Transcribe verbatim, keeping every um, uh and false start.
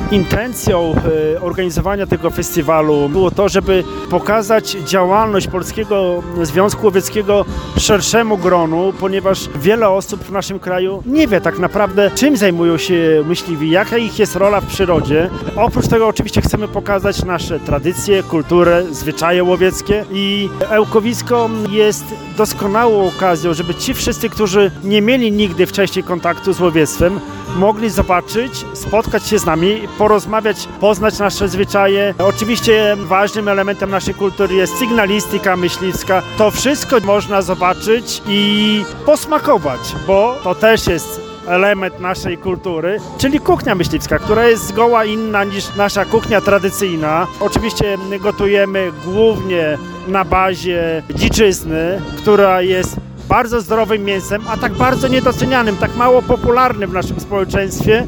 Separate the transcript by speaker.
Speaker 1: Intencją e, organizowania tego festiwalu było to, żeby pokazać działalność Polskiego Związku Łowieckiego szerszemu gronu, ponieważ wiele osób w naszym kraju nie wie tak naprawdę, czym zajmują się myśliwi, jaka ich jest rola w przyrodzie. Oprócz tego oczywiście chcemy pokazać nasze tradycje, kulturę, zwyczaje łowieckie i Ełkowisko jest doskonałą okazją, żeby ci wszyscy, którzy nie mieli nigdy wcześniej kontaktu z łowiectwem, mogli zobaczyć, spotkać się z nami, porozmawiać, poznać nasze zwyczaje. Oczywiście ważnym elementem naszej kultury jest sygnalistyka myśliwska. To wszystko można zobaczyć i posmakować, bo to też jest element naszej kultury, czyli kuchnia myśliwska, która jest zgoła inna niż nasza kuchnia tradycyjna. Oczywiście gotujemy głównie na bazie dziczyzny, która jest bardzo zdrowym mięsem, a tak bardzo niedocenianym, tak mało popularnym w naszym społeczeństwie.